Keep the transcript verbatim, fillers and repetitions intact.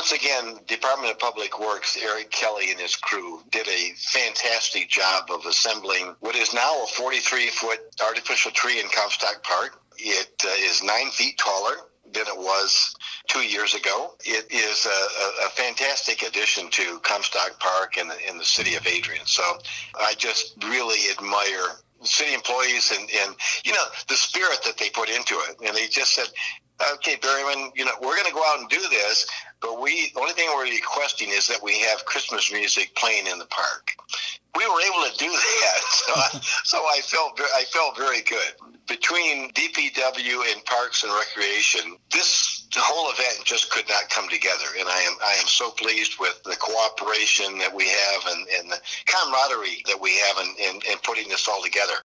once again, Department of Public Works, Eric Kelly and his crew did a fantastic job of assembling what is now a forty-three foot artificial tree in Comstock Park. It uh, is nine feet taller than it was two years ago. It is a, a, a fantastic addition to Comstock Park and in the city of Adrian. So I just really admire city employees and, and, you know, the spirit that they put into it. And they just said, okay, Berryman, you know, we're going to go out and do this, but we, the only thing we're requesting is that we have Christmas music playing in the park. We were able to do that, so I, so I felt I felt very good. Between D P W and Parks and Recreation, this whole event just could not come together, and I am I am so pleased with the cooperation that we have and, and the camaraderie that we have in, in, in putting this all together.